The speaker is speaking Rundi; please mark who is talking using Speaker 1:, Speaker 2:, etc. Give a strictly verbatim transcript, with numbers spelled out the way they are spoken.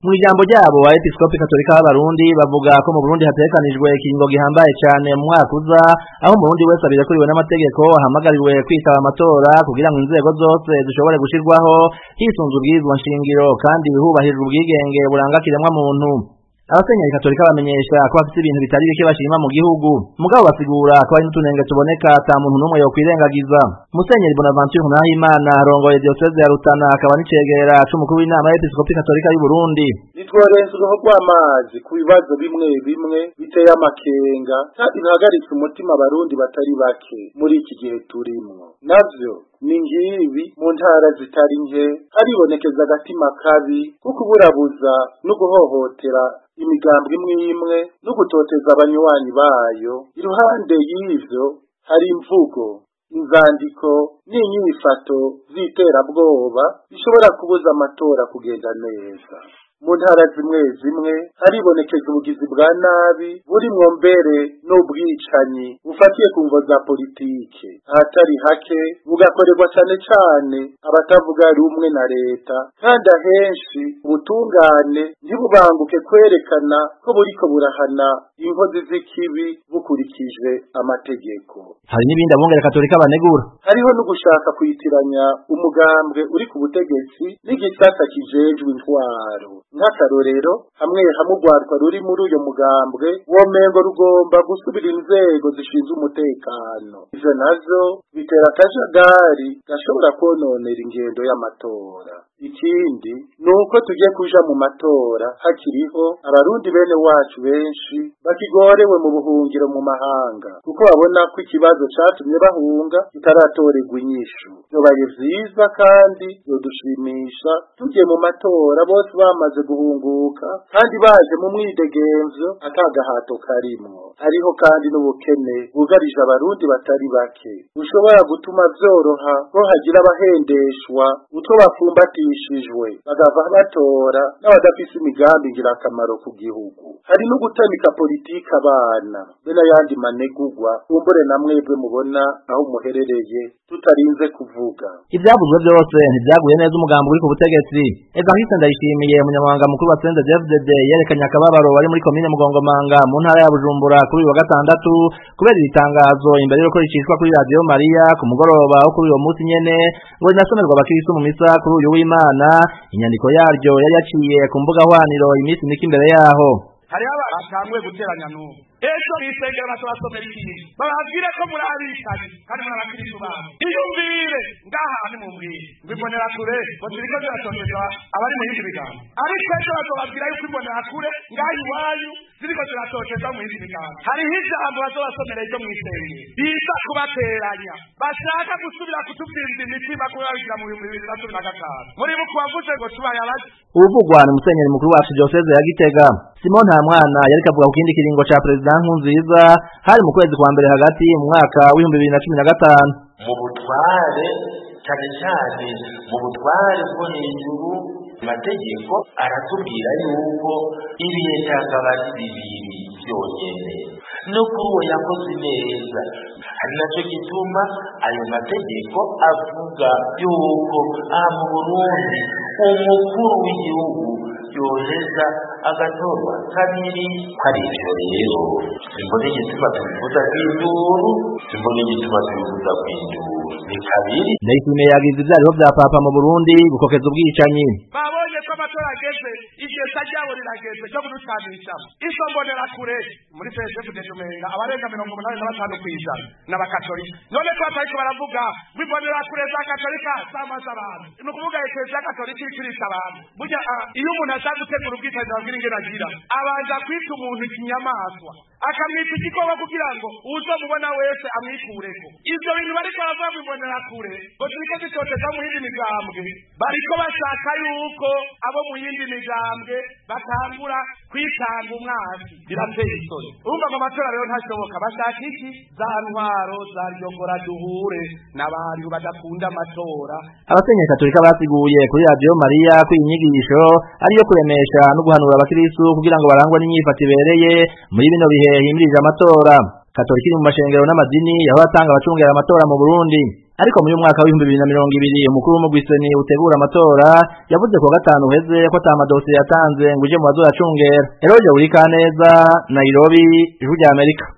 Speaker 1: Mu ijambo ryabo abepiskopi katolika b'Abarundi bavuga ko mu Burundi hatekanijwe ikiringo gihambaye cyane mu mwaka uza, aho umurundi wese abirekuriwe n'amategeko ahamagariwe kwitaba amatora kugira ngo inzego zose zishobore gushirwaho hisunzwe ubwirizwa nshingiro kandi bihubahirijwe ubwigenge buranga kiremwa muntu. Abasenyeri katolika bamenyesha ko bafite ibintu bitari bike bashima mu gihugu, mugabo basigura ko hari n'utunenge tuboneka ata muntu n'umwe yokwirengagiza. Musenyeri Bonaventure Nahimana arongoye diocese ya Rutana akaba n'icegera c'umukuru w'inama y'episkopi katolika y'u Burundi.
Speaker 2: Nitworenzweho rw'amazi ku bibazo bimwe bimwe biteye amakenga kandi bihagaritse umutima abarundi batari bake muri iki gihe turimwo. Navyo ni ngibi mu ntara zitari nke haribonekeza agatima kabi ko kuburabuza no guhohotera imigambwe imwe imwe no gutoteza abanywanyi bayo. Iruhande y'ivyo hari imvugo, inzandiko n'inyifato z'iterabwoba bishobora kubuza amatora kugenda neza. Mu ntara zimwe zimwe haribonekeza ubugizi bwa nabi burimwo mbere n'ubwicanyi bufatiye ku mvo za politike, ahatari hake bugakorerwa cane cane abatavuga rumwe na leta, kandi ahenshi ubutungane ntibubanguke kwerekana ko buriko burahana inkozi z'ikibi bukurikije amategeko.
Speaker 1: Hari n'ibindi abungere katolika banegura.
Speaker 2: Hariho no gushaka kwitiranya umugambwe uri ku butegetsi n'igisata kijejwe intwaro. Nk'akarorero, hamwe hamwe urwarwa ruri muri uyo mugambwe womengo rugomba gusubira inzego zishinzwe umutekano. Ivyo navyo bitera akajagari gashobora kwononera ingendo y'amatora. Ikindi nuko tugiye kuja mu matora hakiriho abarundi bene wacu benshi bakigorewe mu buhungiro mu mahanga, kuko babona ko ikibazo catumye bahunga kitaratorerwa inyishu. Vyobaye vyiza kandi yodushimisha tugiye mu matora bose bamaze guhunguka kandi baje mu mwidegemvyo atagahato karimwo. Hariho kandi n'ubukene bwugarije abarundi batari bake bushobora gutuma vyoroha ko hagira abahendeshwa utwo bapfumbatishijwe bagava batora n'abadafise imigambi ngirakamaro ku gihugu. Hari no gutamika politike abana be n'ayandi manegurwa kumbure na mwebwe mubona aho muherereye tutarinze kuvuga.
Speaker 1: Ivyavuzwe byose ntivyaguye neza umugambo uri ku butegetsi. Evariste Ndayishimiye umunyamabanga mukuru wa C N D D F D D yerekanye akababaro bari muri komine Mugongomanga mu ntara ya Bujumbura kuri uyu wa gatandatu kubera itangazo imbere yuko ricishwa kuri Radio Maria ku mugoroba wo kuri uyo munsi nyene ngo rinasomerwa abakristo mu misa kuri uyu w'Imana. Inyandiko yaryo yari yaciye ku mbuga hwaniro iminsi mike imbere yaho.
Speaker 3: Hari abatangwe guteranya n'ubu ejo bisengera basomera ikintu bababwire ko muri abishanye kandi muri abakristo babo iyumvire ngaha ni mumbwire mbibonera kure ngo turiko turatoteza abari mu yindi biganza, ariko ejo bazobabwira yuko imbonera kure ngaha iwanyu ziriko turatoteza mu yindi biganza. Hariho ijambo bazobasomera ryo mw'isengero biza kubateranya, bashaka gusubira kutubwiriza imitima kubabwira mu bihumbi bibiri na cumi na gatanu muri buku wavuze ngo tubaye abaje.
Speaker 1: Uvugwa ni musenyeri mukuru wacu diocese ya Gitega Simon Ntamwana yariko avuga ku kindi kiringo ca President Nkurunziza hari mu kwezi kwa mbere hagati mu mwaka w'ibihumbi bibiri na cumi na gatanu.
Speaker 4: Mu butware cyane cyane mu butware bwo hejuru amategeko aratubwira yuko ibihe by'akabari bibiri byonyene no kuri uwo yakoze neza, ari nacyo gituma ayo mategeko avuga yuko aha mu Burundi umukuru w'igihugu yoheza agatorwa kabiri. Hari ivyo rero simbona igituma tubivuza kw'induru, simbona igituma tubivuza kw'induru, ni kabiri.
Speaker 1: Ndayishimiye yagize ivyariho vya papa mu Burundi gukokeza ubwicanyi.
Speaker 3: Babonye ko amatora ageze, igesa ryabo rirageze cyo kuducanisha. Izo mbonera kure muri P S F dejumenga abarenga mirongo umunani na batanu kw'ijana n'abakatolika. None ko atariko baravuga bibonera kure za katolika samaza abantu. Ni ukuvuga eklezia katolika iri kwirisa abantu. Burya iyo umuntu ashaka gutegura ubwicanyi abwira ingene agira, abanza kwita umuntu ikinyamaswa akamwita igikoko kugira ngo uzomubona wese amwikureko. Ivyo bintu bariko baravuga bibonera kure ngo turiko dutoteza mu yindi migambwe, bariko bashaka yuko abo mu yindi migambwe batangura kwitanga umwasi. Birateye isoni. Urumva ngo amatora rero ntashoboka. Bashaka iki? Za ntwaro za ryongora duhure n'abantu badakunda amatora.
Speaker 1: Abasenyeri katolika basiguye kuri Radio Maria ko inyigisho ariyo kuremesha no guhanura abakristo kugira ngo barangwa n'imyifato ibereye muri bino bihe himirije amatora. Katolika iri mu mashengero n'amadini yaho atanga abacungera amatora mu Burundi. ariko muri mwaka wa bibiri na mirongo ibiri umukuru w'umugwiseni utegura amatora yavuze ko gatanu heze ko atamadosiye yatanze ngo uje mu bazoyacungera. Eroje Urikaneza, Nairobi, Ijwi rya Amerika.